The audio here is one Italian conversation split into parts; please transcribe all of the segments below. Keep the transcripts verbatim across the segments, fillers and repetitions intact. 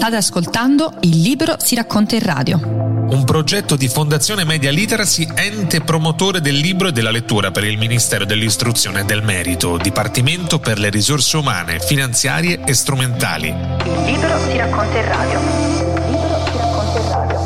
State ascoltando Il Libro si racconta in radio. Un progetto di Fondazione Media Literacy, ente promotore del libro e della lettura per il Ministero dell'Istruzione e del Merito, Dipartimento per le risorse umane, finanziarie e strumentali. Il Libro si racconta in radio. Il Libro si racconta in radio.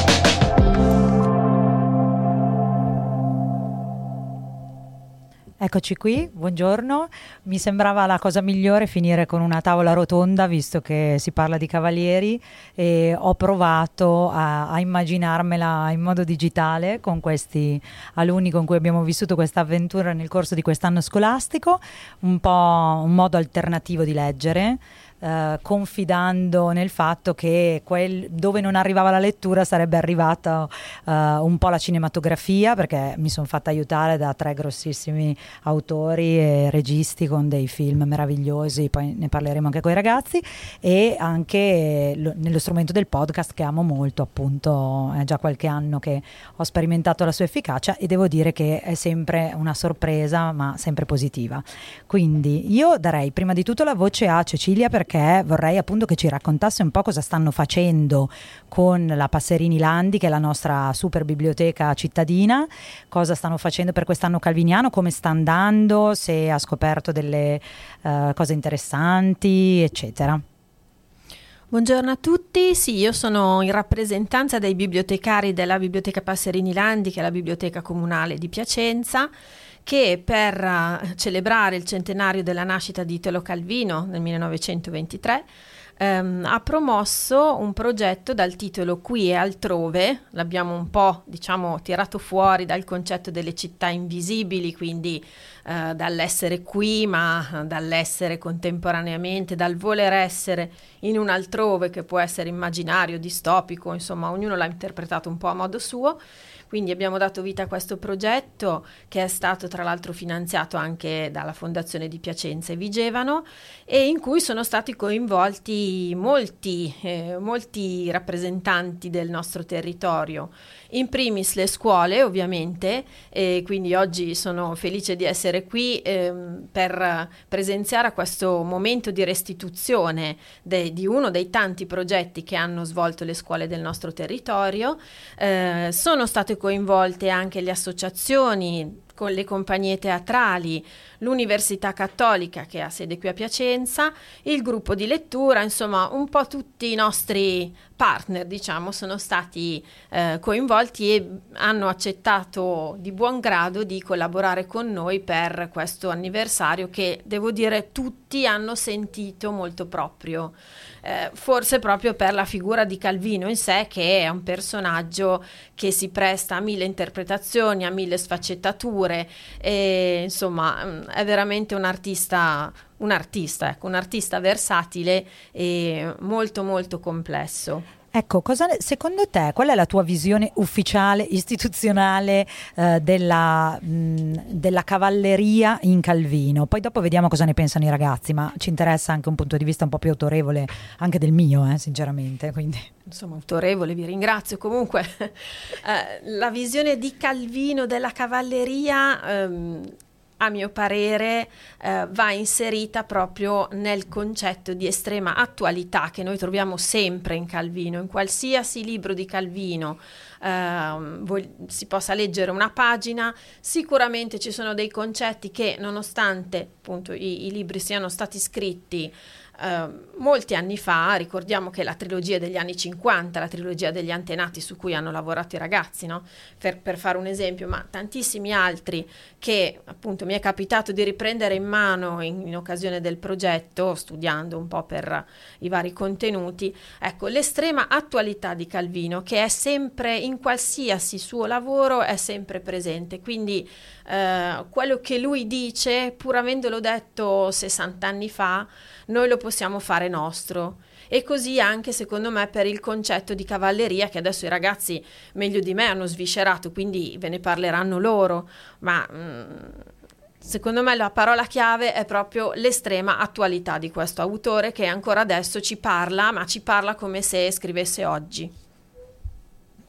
Eccoci qui, buongiorno. Mi sembrava la cosa migliore finire con una tavola rotonda, visto che si parla di cavalieri, e ho provato a, a immaginarmela in modo digitale con questi alunni con cui abbiamo vissuto questa avventura nel corso di quest'anno scolastico, un po' un modo alternativo di leggere. Uh, confidando nel fatto che quel, dove non arrivava la lettura sarebbe arrivata uh, un po' la cinematografia, perché mi sono fatta aiutare da tre grossissimi autori e registi con dei film meravigliosi, poi ne parleremo anche con i ragazzi, e anche lo, nello strumento del podcast che amo molto, appunto è già qualche anno che ho sperimentato la sua efficacia e devo dire che è sempre una sorpresa, ma sempre positiva. Quindi io darei prima di tutto la voce a Cecilia, perché perché vorrei appunto che ci raccontasse un po' cosa stanno facendo con la Passerini Landi, che è la nostra super biblioteca cittadina, cosa stanno facendo per quest'anno calviniano, come sta andando, se ha scoperto delle uh, cose interessanti, eccetera. Buongiorno a tutti, sì, io sono in rappresentanza dei bibliotecari della Biblioteca Passerini Landi, che è la biblioteca comunale di Piacenza, che per uh, celebrare il centenario della nascita di Italo Calvino nel millenovecentoventitré um, ha promosso un progetto dal titolo Qui e altrove. L'abbiamo un po', diciamo, tirato fuori dal concetto delle città invisibili, quindi uh, dall'essere qui, ma dall'essere contemporaneamente, dal voler essere in un altrove che può essere immaginario, distopico, insomma ognuno l'ha interpretato un po' a modo suo. Quindi abbiamo dato vita a questo progetto, che è stato tra l'altro finanziato anche dalla Fondazione di Piacenza e Vigevano, e in cui sono stati coinvolti molti, eh, molti rappresentanti del nostro territorio. In primis le scuole, ovviamente, e quindi oggi sono felice di essere qui eh, per presenziare a questo momento di restituzione de, di uno dei tanti progetti che hanno svolto le scuole del nostro territorio. Eh, sono state coinvolte anche le associazioni, con le compagnie teatrali, l'Università Cattolica che ha sede qui a Piacenza, il gruppo di lettura, insomma un po' tutti i nostri partner, diciamo, sono stati eh, coinvolti e hanno accettato di buon grado di collaborare con noi per questo anniversario che, devo dire, tutti hanno sentito molto proprio. Eh, forse proprio per la figura di Calvino in sé, che è un personaggio che si presta a mille interpretazioni, a mille sfaccettature, e insomma è veramente un artista, un artista, ecco, un artista versatile e molto molto complesso. Ecco, cosa, secondo te, qual è la tua visione ufficiale, istituzionale eh, della, mh, della cavalleria in Calvino? Poi dopo vediamo cosa ne pensano i ragazzi, ma ci interessa anche un punto di vista un po' più autorevole, anche del mio, eh, sinceramente. Quindi. Insomma, autorevole, vi ringrazio. Comunque, eh, la visione di Calvino della cavalleria, ehm, a mio parere, eh, va inserita proprio nel concetto di estrema attualità che noi troviamo sempre in Calvino, in qualsiasi libro di Calvino eh, voi, si possa leggere una pagina. Sicuramente ci sono dei concetti che, nonostante appunto i, i libri siano stati scritti Uh, molti anni fa, ricordiamo che la trilogia degli anni cinquanta, la trilogia degli antenati su cui hanno lavorato i ragazzi, no? per, per fare un esempio, ma tantissimi altri che appunto mi è capitato di riprendere in mano in, in occasione del progetto, studiando un po' per i vari contenuti. Ecco, l'estrema attualità di Calvino, che è sempre, in qualsiasi suo lavoro, è sempre presente, quindi uh, quello che lui dice, pur avendolo detto sessanta anni fa, noi lo possiamo fare nostro. E così anche, secondo me, per il concetto di cavalleria, che adesso i ragazzi meglio di me hanno sviscerato, quindi ve ne parleranno loro, ma mh, secondo me la parola chiave è proprio l'estrema attualità di questo autore, che ancora adesso ci parla, ma ci parla come se scrivesse oggi.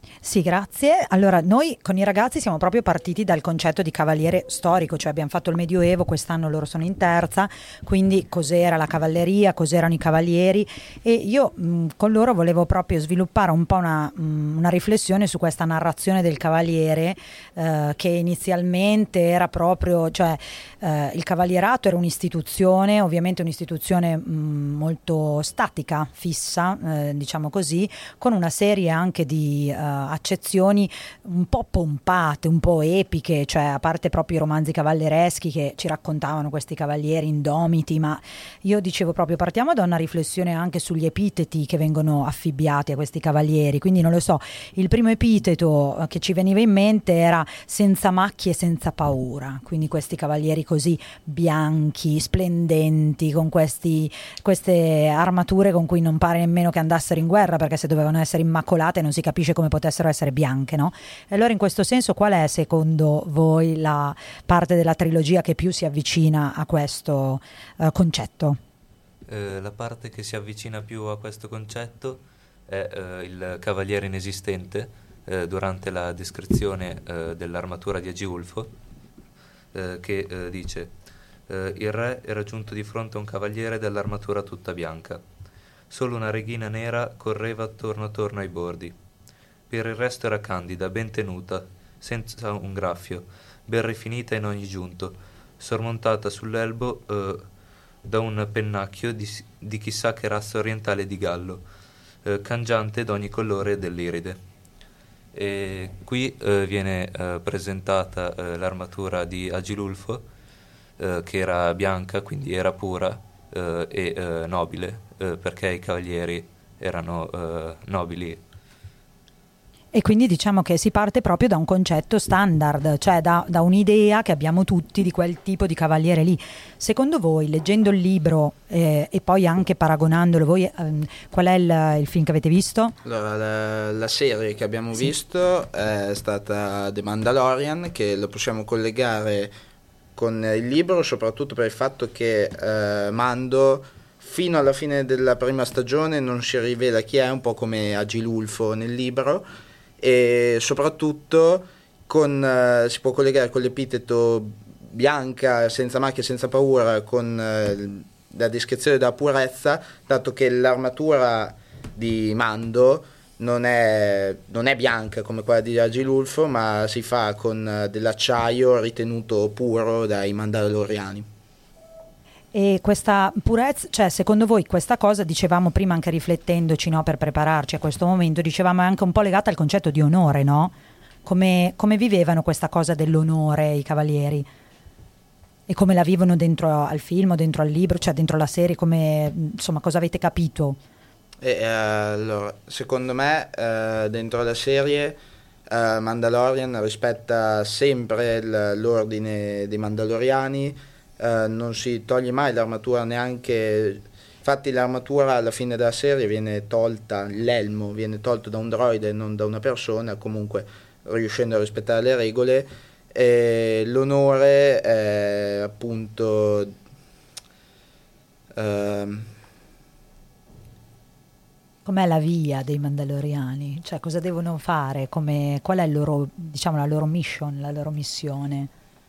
Sì, grazie. Allora, noi con i ragazzi siamo proprio partiti dal concetto di cavaliere storico, cioè abbiamo fatto il Medioevo, quest'anno loro sono in terza, quindi cos'era la cavalleria, cos'erano i cavalieri, e io mh, con loro volevo proprio sviluppare un po' una, mh, una riflessione su questa narrazione del cavaliere, eh, che inizialmente era proprio, cioè eh, il cavalierato era un'istituzione, ovviamente un'istituzione mh, molto statica, fissa, eh, diciamo così, con una serie anche di uh, accezioni un po' pompate, un po' epiche, cioè a parte proprio i romanzi cavallereschi che ci raccontavano questi cavalieri indomiti, ma io dicevo proprio partiamo da una riflessione anche sugli epiteti che vengono affibbiati a questi cavalieri, quindi non lo so, il primo epiteto che ci veniva in mente era senza macchie, senza paura, quindi questi cavalieri così bianchi, splendenti, con questi, queste armature con cui non pare nemmeno che andassero in guerra, perché se dovevano essere immacolate non si capisce come potessero essere bianche, no? E allora in questo senso qual è secondo voi la parte della trilogia che più si avvicina a questo uh, concetto? Eh, la parte che si avvicina più a questo concetto è eh, il cavaliere inesistente, eh, durante la descrizione eh, dell'armatura di Agilulfo, eh, che eh, dice eh, il re era giunto di fronte a un cavaliere dall'armatura tutta bianca. Solo una reghina nera correva attorno attorno ai bordi. Per il resto era candida, ben tenuta, senza un graffio, ben rifinita in ogni giunto, sormontata sull'elbo eh, da un pennacchio di, di chissà che razza orientale di gallo, eh, cangiante d'ogni colore dell'iride. E qui eh, viene eh, presentata eh, l'armatura di Agilulfo, eh, che era bianca, quindi era pura eh, e eh, nobile, eh, perché i cavalieri erano eh, nobili. E quindi diciamo che si parte proprio da un concetto standard, cioè da, da un'idea che abbiamo tutti di quel tipo di cavaliere lì. Secondo voi, leggendo il libro eh, e poi anche paragonandolo, voi ehm, qual è il, il film che avete visto? Allora, la, la serie che abbiamo sì. visto è stata The Mandalorian, che lo possiamo collegare con il libro, soprattutto per il fatto che eh, Mando fino alla fine della prima stagione non si rivela chi è, un po' come Agilulfo nel libro, e soprattutto con, eh, si può collegare con l'epiteto bianca, senza macchie, senza paura, con eh, la descrizione della purezza, dato che l'armatura di Mando non è, non è bianca come quella di Agilulfo, ma si fa con eh, dell'acciaio ritenuto puro dai Mandaloriani. E questa purezza, cioè secondo voi questa cosa, dicevamo prima anche riflettendoci, no, per prepararci a questo momento, dicevamo è anche un po' legata al concetto di onore, no? Come, come vivevano questa cosa dell'onore i cavalieri? E come la vivono dentro al film, dentro al libro, cioè dentro la serie, come, insomma, cosa avete capito? E, eh, allora, secondo me eh, dentro la serie eh, Mandalorian rispetta sempre il, l'ordine dei Mandaloriani. Uh, non si toglie mai l'armatura, neanche, infatti l'armatura alla fine della serie viene tolta, l'elmo viene tolto da un droide e non da una persona, comunque riuscendo a rispettare le regole, e l'onore è appunto uh, com'è la via dei Mandaloriani? Cioè cosa devono fare? Come, qual è il loro, diciamo, la loro mission, la loro missione?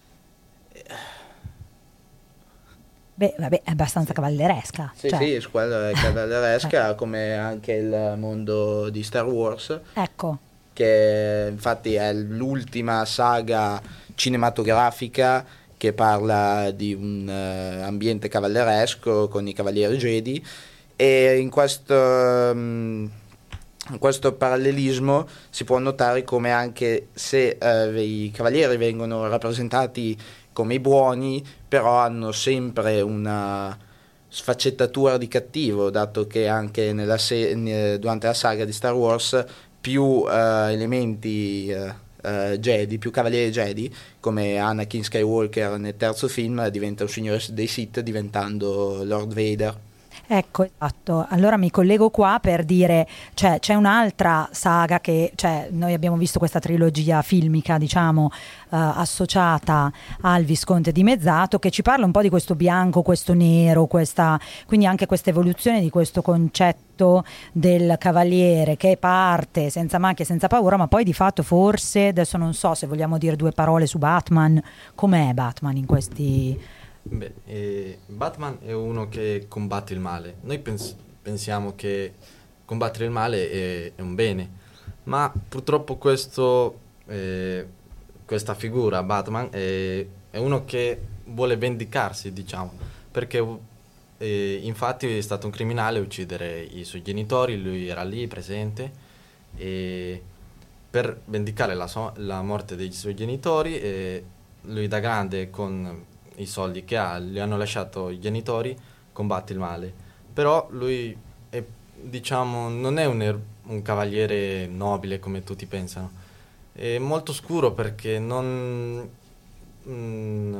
Beh, vabbè, è abbastanza cavalleresca. Sì, cioè. sì, quello è cavalleresca, come anche il mondo di Star Wars. Ecco. Che infatti è l'ultima saga cinematografica che parla di un uh, ambiente cavalleresco con i Cavalieri Jedi, e in questo, um, in questo parallelismo si può notare come anche se uh, i Cavalieri vengono rappresentati come i buoni, però hanno sempre una sfaccettatura di cattivo, dato che anche nella se- durante la saga di Star Wars più uh, elementi uh, uh, Jedi, più cavalieri Jedi, come Anakin Skywalker nel terzo film, diventa un signore dei Sith diventando Lord Vader. Ecco, esatto. Allora mi collego qua per dire, cioè, c'è un'altra saga che, cioè, noi abbiamo visto questa trilogia filmica, diciamo, eh, associata al Visconte dimezzato, che ci parla un po' di questo bianco, questo nero, questa, quindi anche questa evoluzione di questo concetto del cavaliere che parte senza macchie, senza paura, ma poi di fatto forse, adesso non so se vogliamo dire due parole su Batman, com'è Batman in questi... Beh, eh, Batman è uno che combatte il male. Noi pens- pensiamo che combattere il male è, è un bene, ma purtroppo questo, eh, questa figura, Batman, è, è uno che vuole vendicarsi, diciamo, perché eh, infatti è stato un criminale a uccidere i suoi genitori, lui era lì presente, e per vendicare la, so- la morte dei suoi genitori, eh, lui da grande con... i soldi che ha, gli hanno lasciato i genitori, combatte il male. Però lui è, diciamo, non è un, er- un cavaliere nobile come tutti pensano. È molto scuro perché non mm,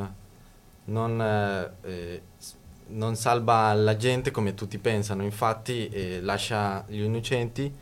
non, eh, non salva la gente come tutti pensano. Infatti eh, lascia gli innocenti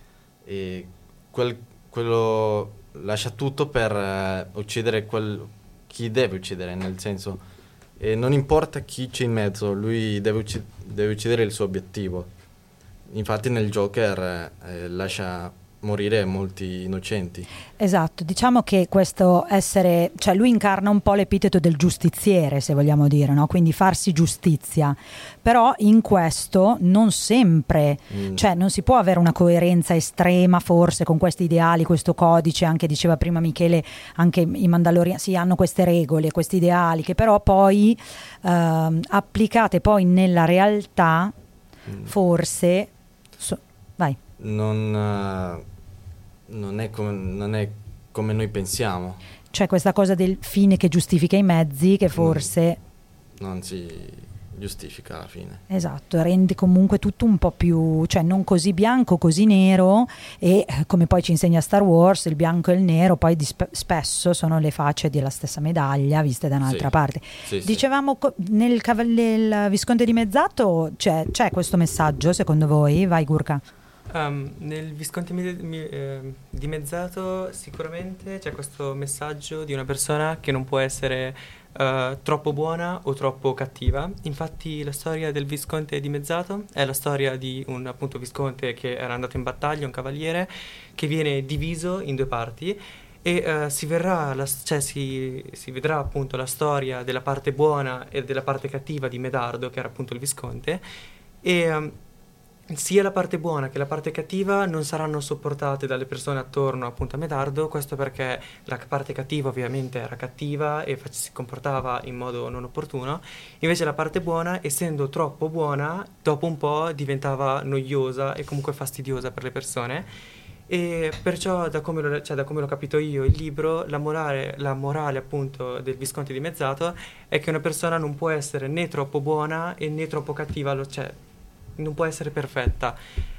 e quel, quello lascia tutto per eh, uccidere quel, chi deve uccidere, nel senso e non importa chi c'è in mezzo, lui deve, ucc- deve uccidere il suo obiettivo. Infatti nel Joker eh, lascia morire molti innocenti. Esatto, diciamo che questo essere, cioè lui incarna un po' l'epiteto del giustiziere, se vogliamo dire, no? Quindi farsi giustizia, però in questo non sempre, mm. cioè non si può avere una coerenza estrema forse con questi ideali, questo codice, anche diceva prima Michele, anche i Mandaloriani sì, hanno queste regole, questi ideali che però poi eh, applicate poi nella realtà mm. forse so, vai. Non... Uh... Non è, come, non è come noi pensiamo. C'è questa cosa del fine che giustifica i mezzi che forse... Non, non si giustifica alla fine. Esatto, rende comunque tutto un po' più... cioè non così bianco, così nero e come poi ci insegna Star Wars, il bianco e il nero poi di spe- spesso sono le facce della stessa medaglia viste da un'altra sì. parte. Sì, Dicevamo co- nel, cav- nel Visconte dimezzato c'è, c'è questo messaggio secondo voi? Vai Gurka. Um, nel Visconte mi- mi- eh, dimezzato sicuramente c'è questo messaggio di una persona che non può essere uh, troppo buona o troppo cattiva. Infatti la storia del Visconte dimezzato è la storia di un appunto Visconte che era andato in battaglia, un cavaliere che viene diviso in due parti e uh, si, verrà la, cioè si, si vedrà appunto la storia della parte buona e della parte cattiva di Medardo, che era appunto il Visconte, e um, sia la parte buona che la parte cattiva non saranno sopportate dalle persone attorno appunto a Medardo. Questo perché la parte cattiva ovviamente era cattiva e fac- si comportava in modo non opportuno, invece la parte buona, essendo troppo buona, dopo un po' diventava noiosa e comunque fastidiosa per le persone. E perciò da come, lo, cioè, da come l'ho capito io il libro, la morale, la morale appunto del Visconte dimezzato è che una persona non può essere né troppo buona e né troppo cattiva, lo, cioè non può essere perfetta.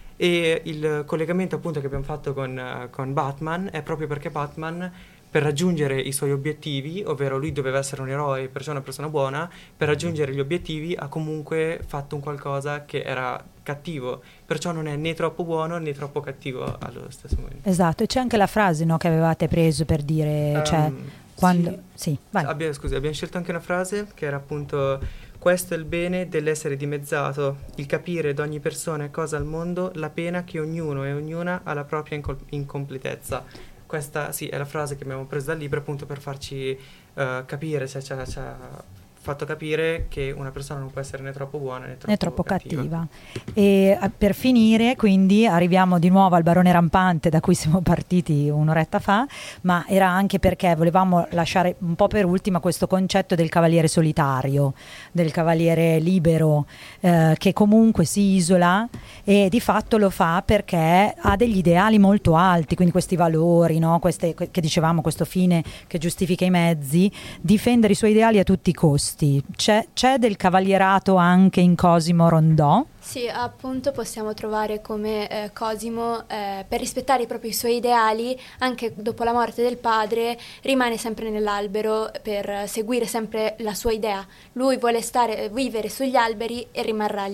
E il collegamento appunto che abbiamo fatto con, uh, con Batman è proprio perché Batman, per raggiungere i suoi obiettivi, ovvero lui doveva essere un eroe, perciò una persona buona, per raggiungere gli obiettivi ha comunque fatto un qualcosa che era cattivo, perciò non è né troppo buono né troppo cattivo allo stesso momento. Esatto, e c'è anche la frase, no, che avevate preso per dire, um, cioè quando sì, sì vai. Abbia, scusi, abbiamo scelto anche una frase che era appunto: questo è il bene dell'essere dimezzato, il capire d'ogni persona e cosa al mondo, la pena che ognuno e ognuna ha la propria incol- incompletezza. Questa sì è la frase che abbiamo preso dal libro appunto per farci uh, capire, cioè ci ha fatto capire che una persona non può essere né troppo buona né troppo, né troppo cattiva. cattiva. E a, per finire, quindi arriviamo di nuovo al Barone Rampante, da cui siamo partiti un'oretta fa, ma era anche perché volevamo lasciare un po' per ultima questo concetto del cavaliere solitario, del cavaliere libero, eh, che comunque si isola e di fatto lo fa perché ha degli ideali molto alti, quindi questi valori, no? Queste, che dicevamo, questo fine che giustifica i mezzi, difendere i suoi ideali a tutti i costi. C'è, c'è del cavalierato anche in Cosimo Rondò? Sì, appunto possiamo trovare come eh, Cosimo, eh, per rispettare proprio i suoi ideali, anche dopo la morte del padre, rimane sempre nell'albero per seguire sempre la sua idea. Lui vuole stare, vivere sugli alberi e rimarrà lì.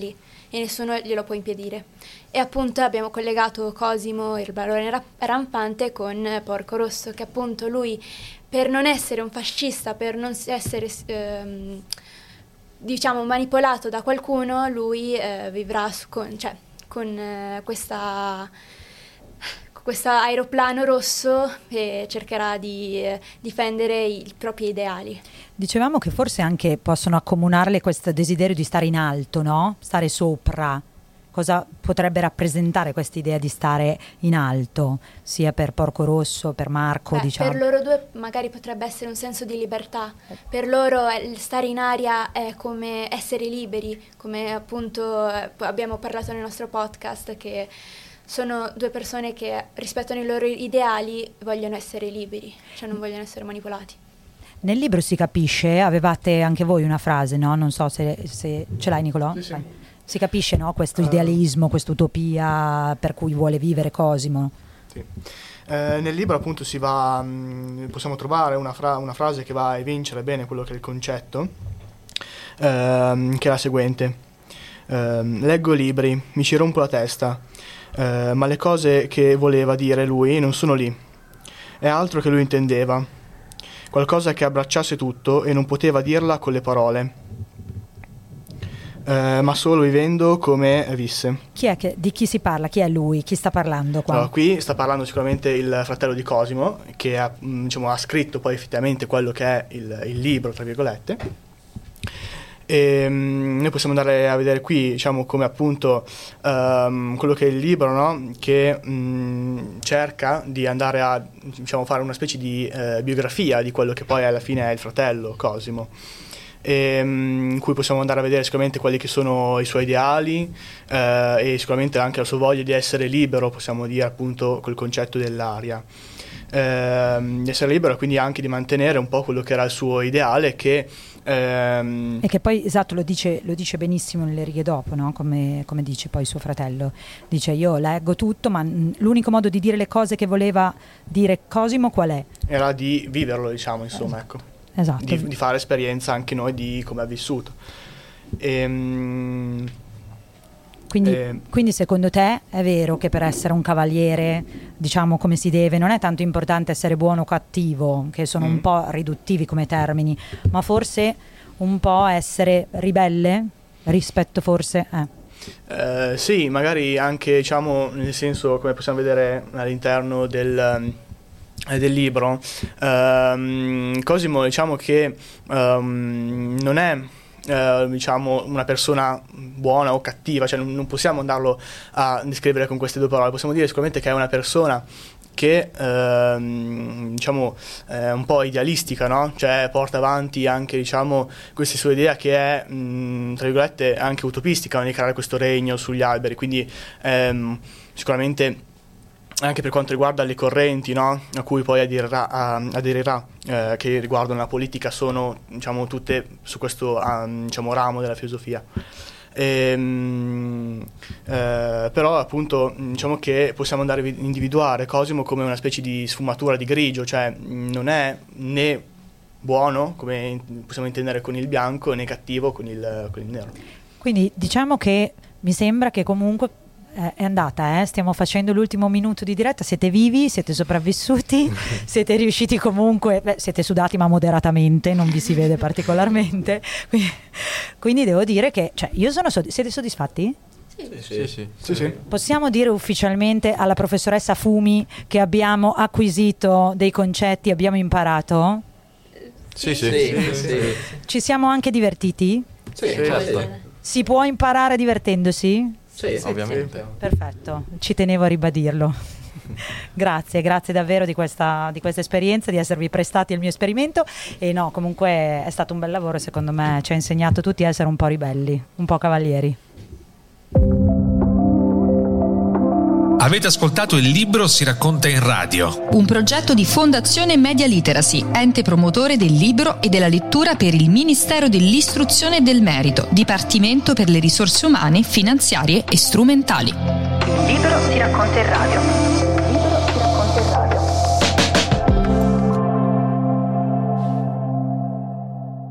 e nessuno glielo può impedire. E appunto abbiamo collegato Cosimo, il barone rampante, con Porco Rosso, che appunto lui, per non essere un fascista, per non essere ehm, diciamo manipolato da qualcuno, lui eh, vivrà su, con, cioè, con eh, questa questo aeroplano rosso e cercherà di eh, difendere i propri ideali. Dicevamo che forse anche possono accomunarle questo desiderio di stare in alto, no? Stare sopra. Cosa potrebbe rappresentare questa idea di stare in alto, sia per Porco Rosso, per Marco? Beh, diciamo. Per loro due magari potrebbe essere un senso di libertà. Per loro il stare in aria è come essere liberi, come appunto eh, abbiamo parlato nel nostro podcast, che sono due persone che rispettano i loro ideali, vogliono essere liberi, cioè non vogliono essere manipolati. Nel libro si capisce, avevate anche voi una frase, no? Non so se, se ce l'hai, Nicolò? Sì, sì. Si capisce, no? Questo idealismo, uh, questa utopia per cui vuole vivere Cosimo. Sì. Eh, nel libro appunto si va, mh, possiamo trovare una, fra- una frase che va a evincere bene quello che è il concetto, ehm, che è la seguente. Eh, leggo libri, mi ci rompo la testa, eh, ma le cose che voleva dire lui non sono lì. È altro che lui intendeva, qualcosa che abbracciasse tutto e non poteva dirla con le parole. Uh, ma solo vivendo come visse. Chi è che, di chi si parla? Chi è lui? Chi sta parlando qua? Allora, qui sta parlando sicuramente il fratello di Cosimo, che ha, diciamo, ha scritto poi effettivamente quello che è il, il libro, tra virgolette. E um, noi possiamo andare a vedere qui, diciamo, come appunto um, quello che è il libro, no? Che um, cerca di andare a, diciamo, fare una specie di uh, biografia di quello che poi alla fine è il fratello Cosimo. E, um, in cui possiamo andare a vedere sicuramente quelli che sono i suoi ideali eh, e sicuramente anche la sua voglia di essere libero, possiamo dire appunto col concetto dell'aria, eh, di essere libero e quindi anche di mantenere un po' quello che era il suo ideale, che ehm... e che poi esatto lo dice, lo dice benissimo nelle righe dopo, no? come, come dice poi suo fratello, dice: io leggo tutto, ma l'unico modo di dire le cose che voleva dire Cosimo qual è? Era di viverlo, diciamo, insomma, ecco. Esatto. Di, di fare esperienza anche noi di come ha vissuto. E, quindi, e, quindi secondo te è vero che per essere un cavaliere, diciamo come si deve, non è tanto importante essere buono o cattivo, che sono mm. un po' riduttivi come termini, ma forse un po' essere ribelle rispetto forse... Eh. Eh, sì, magari anche, diciamo, nel senso, come possiamo vedere all'interno del... del libro, um, Cosimo, diciamo che um, non è uh, diciamo una persona buona o cattiva, cioè non, non possiamo andarlo a descrivere con queste due parole, possiamo dire sicuramente che è una persona che uh, diciamo è un po' idealistica, no? Cioè porta avanti anche, diciamo, questa sua idea che è mh, tra virgolette anche utopistica, no? Di creare questo regno sugli alberi, quindi um, sicuramente anche per quanto riguarda le correnti, no? A cui poi aderirà, aderirà eh, che riguardano la politica, sono, diciamo, tutte su questo um, diciamo, ramo della filosofia. E, um, eh, però appunto diciamo che possiamo andare a individuare Cosimo come una specie di sfumatura di grigio, cioè non è né buono, come possiamo intendere con il bianco, né cattivo con il, con il nero. Quindi diciamo che mi sembra che comunque è andata, eh? Stiamo facendo l'ultimo minuto di diretta, siete vivi, siete sopravvissuti, siete riusciti comunque, beh, siete sudati ma moderatamente, non vi si vede particolarmente, quindi, quindi devo dire che, cioè, io sono soddisf- siete soddisfatti? Sì. Sì, sì. Sì, sì. Sì. Possiamo dire ufficialmente alla professoressa Fumi che abbiamo acquisito dei concetti, abbiamo imparato? Sì, sì. Sì, sì, sì. Ci siamo anche divertiti? Sì, certo. Si può imparare divertendosi? Sì, sì, ovviamente. Perfetto, ci tenevo a ribadirlo. Grazie, grazie davvero di questa, di questa esperienza, di esservi prestati al mio esperimento. E no, comunque è stato un bel lavoro, secondo me ci ha insegnato tutti a essere un po' ribelli, un po' cavalieri. Avete ascoltato il libro Si racconta in radio, un progetto di Fondazione Media Literacy, ente promotore del libro e della lettura per il Ministero dell'Istruzione e del Merito, Dipartimento per le risorse umane, finanziarie e strumentali. Il libro Si racconta in radio.